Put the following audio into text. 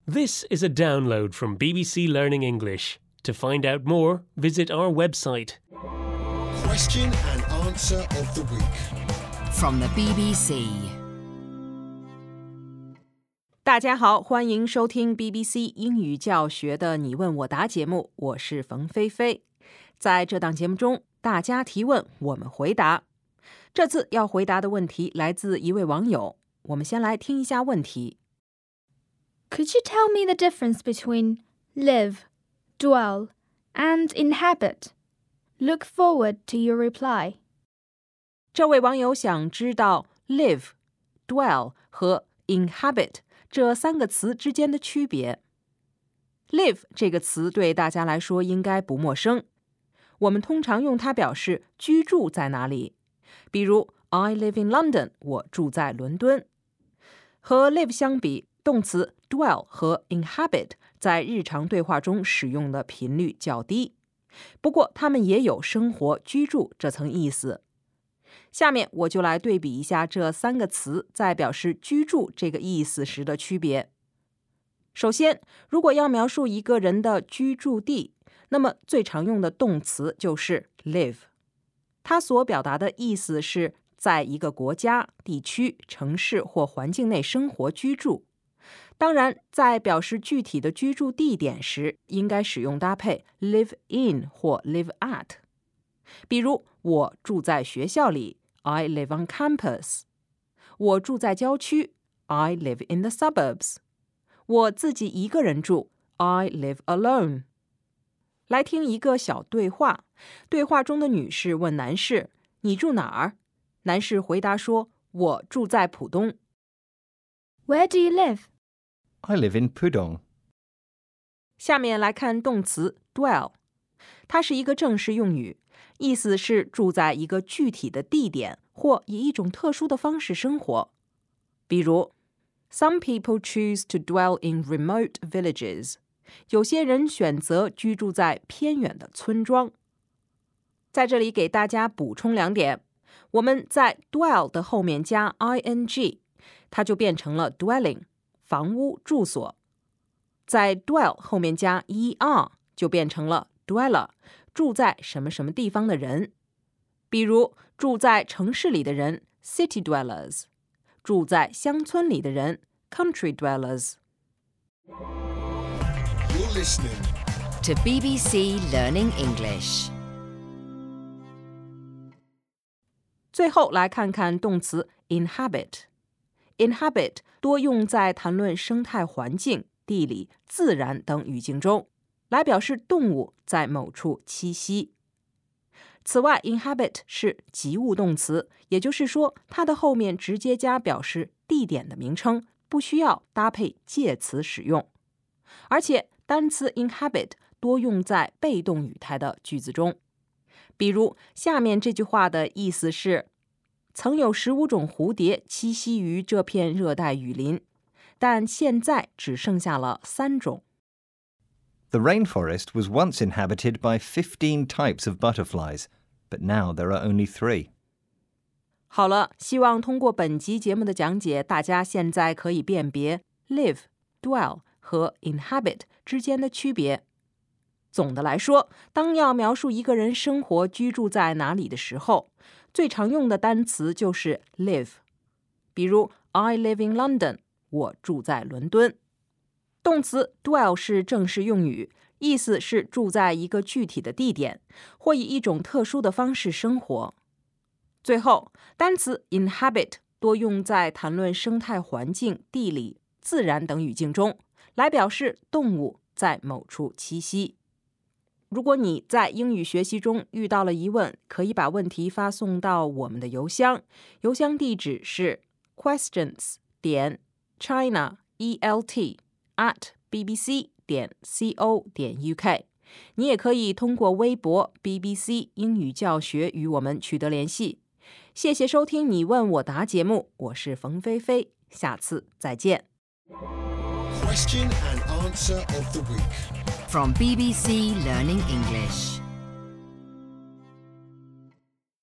This is a download from BBC Learning English. To find out more, visit our website. Question and answer of the week. From the BBC. 大家好，欢迎收听 BBC 英语教学的你问我答节目，我是冯菲菲。在这档节目中，大家提问，我们回答。这次要回答的问题来自一位网友，我们先来听一下问题。 Could you tell me the difference between live, dwell, and inhabit? Look forward to your reply. 这位网友想知道 live, dwell 和 inhabit 这三个词之间的区别。live 这个词对大家来说应该不陌生，我们通常用它表示居住在哪里。比如 I live in London， 我住在伦敦。和 live 相比，动词 dwell 和 inhabit 在日常对话中使用的频率较低，不过它们也有生活、居住这层意思。下面我就来对比一下这三个词在表示居住这个意思时的区别。首先，如果要描述一个人的居住地，那么最常用的动词就是 live， 它所表达的意思是在一个国家、地区、城市或环境内生活居住。当然，在表示具体的居住地点时，应该使用搭配 live in 或 live at。比如，我住在学校里 I live on campus。 我住在郊区 I live in the suburbs。 我自己一个人住 I live alone。 来听一个小对话，对话中的女士问男士，你住哪儿？男士回答说，我住在浦东。 Where do you live? I live in Pudong. 下面来看动词 dwell， 它是一个正式用语，意思是住在一个具体的地点或以一种特殊的方式生活。比如 Some people choose to dwell in remote villages。 有些人选择居住在偏远的村庄。在这里给大家补充两点，我们在 dwell 的后面加 ing， 它就变成了 dwelling， 房屋、住所。在 dwell 后面加 er， 就变成了 dweller， 住在什么什么地方的人。比如住在城市里的人 city dwellers， 住在乡村里的人 country dwellers。 You're listening To BBC Learning English. 最后来看看动词 inhabit。inhabit 多用在谈论生态环境、地理、自然等语境中，来表示动物在某处栖息。此外 inhabit 是及物动词，也就是说它的后面直接加表示地点的名称，不需要搭配介词使用。而且单词 inhabit 多用在被动语态的句子中。比如下面这句话的意思是，曾有15种蝴蝶栖息于这片热带雨林，但现在只剩下了3种。 The rainforest was once inhabited by 15 types of butterflies, but now there are only 3. 好了，希望通过本集节目的讲解，大家现在可以辨别 live, dwell 和 inhabit 之间的区别。总的来说，当要描述一个人生活居住在哪里的时候，最常用的单词就是 live。 比如 I live in London， 我住在伦敦。动词 dwell 是正式用语，意思是住在一个具体的地点，或以一种特殊的方式生活。最后，单词 inhabit 多用在谈论生态环境、地理、自然等语境中，来表示动物在某处栖息。如果你在英语学习中遇到了疑问，可以把问题发送到我们的邮箱，邮箱地址是 questions.china@bbc.co.uk。 你也可以通过微博 BBC 英语教学与我们取得联系。谢谢收听你问我答节目，我是冯菲菲，下次再见。 question and answer of the week. From BBC Learning English.